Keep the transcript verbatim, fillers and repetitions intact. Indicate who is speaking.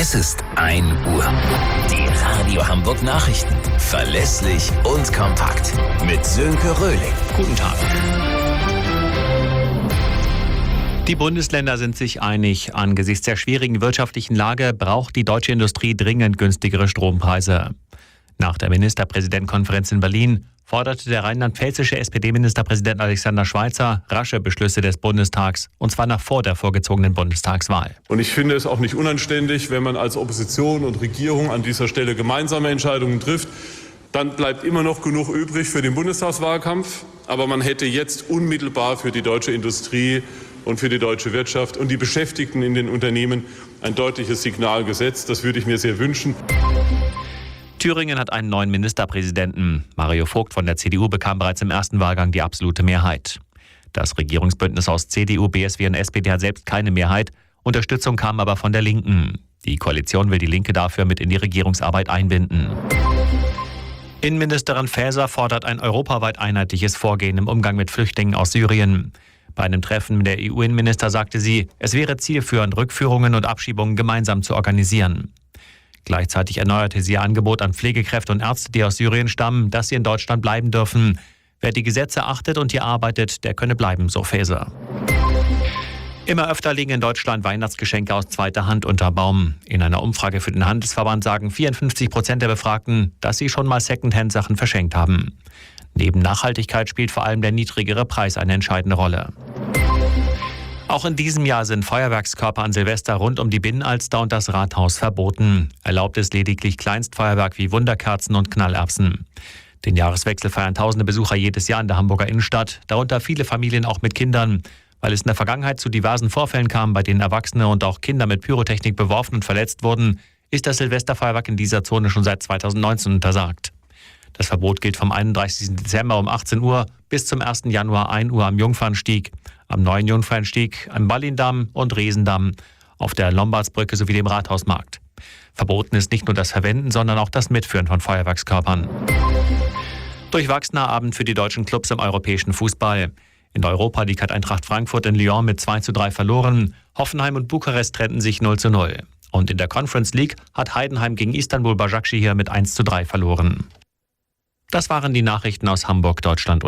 Speaker 1: Es ist ein Uhr. Die Radio Hamburg Nachrichten. Verlässlich und kompakt. Mit Sönke Röhling.
Speaker 2: Guten Tag. Die Bundesländer sind sich einig. Angesichts der schwierigen wirtschaftlichen Lage braucht die deutsche Industrie dringend günstigere Strompreise. Nach der Ministerpräsidentenkonferenz in Berlin forderte der rheinland-pfälzische S P D-Ministerpräsident Alexander Schweitzer rasche Beschlüsse des Bundestags, und zwar noch vor der vorgezogenen Bundestagswahl.
Speaker 3: Und ich finde es auch nicht unanständig, wenn man als Opposition und Regierung an dieser Stelle gemeinsame Entscheidungen trifft. Dann bleibt immer noch genug übrig für den Bundestagswahlkampf. Aber man hätte jetzt unmittelbar für die deutsche Industrie und für die deutsche Wirtschaft und die Beschäftigten in den Unternehmen ein deutliches Signal gesetzt. Das würde ich mir sehr wünschen.
Speaker 2: Thüringen hat einen neuen Ministerpräsidenten. Mario Vogt von der C D U bekam bereits im ersten Wahlgang die absolute Mehrheit. Das Regierungsbündnis aus C D U, B S W und S P D hat selbst keine Mehrheit. Unterstützung kam aber von der Linken. Die Koalition will die Linke dafür mit in die Regierungsarbeit einbinden. Innenministerin Faeser fordert ein europaweit einheitliches Vorgehen im Umgang mit Flüchtlingen aus Syrien. Bei einem Treffen mit der E U-Innenminister sagte sie, es wäre zielführend, Rückführungen und Abschiebungen gemeinsam zu organisieren. Gleichzeitig erneuerte sie ihr Angebot an Pflegekräfte und Ärzte, die aus Syrien stammen, dass sie in Deutschland bleiben dürfen. Wer die Gesetze achtet und hier arbeitet, der könne bleiben, so Faeser. Immer öfter liegen in Deutschland Weihnachtsgeschenke aus zweiter Hand unter Baum. In einer Umfrage für den Handelsverband sagen vierundfünfzig Prozent der Befragten, dass sie schon mal Secondhand-Sachen verschenkt haben. Neben Nachhaltigkeit spielt vor allem der niedrigere Preis eine entscheidende Rolle. Auch in diesem Jahr sind Feuerwerkskörper an Silvester rund um die Binnenalster und das Rathaus verboten. Erlaubt ist lediglich Kleinstfeuerwerk wie Wunderkerzen und Knallerbsen. Den Jahreswechsel feiern tausende Besucher jedes Jahr in der Hamburger Innenstadt, darunter viele Familien auch mit Kindern. Weil es in der Vergangenheit zu diversen Vorfällen kam, bei denen Erwachsene und auch Kinder mit Pyrotechnik beworfen und verletzt wurden, ist das Silvesterfeuerwerk in dieser Zone schon seit zweitausendneunzehn untersagt. Das Verbot gilt vom einunddreißigsten Dezember um achtzehn Uhr bis zum ersten Januar ein Uhr am Jungfernstieg, am neuen Jungfernstieg, am Ballindamm und Resendamm, auf der Lombardsbrücke sowie dem Rathausmarkt. Verboten ist nicht nur das Verwenden, sondern auch das Mitführen von Feuerwerkskörpern. Durchwachsener Abend für die deutschen Clubs im europäischen Fußball. In der Europa League hat Eintracht Frankfurt in Lyon mit zwei zu drei verloren. Hoffenheim und Bukarest trennten sich null zu null. Und in der Conference League hat Heidenheim gegen Istanbul Başakşehir mit eins zu drei verloren. Das waren die Nachrichten aus Hamburg, Deutschland und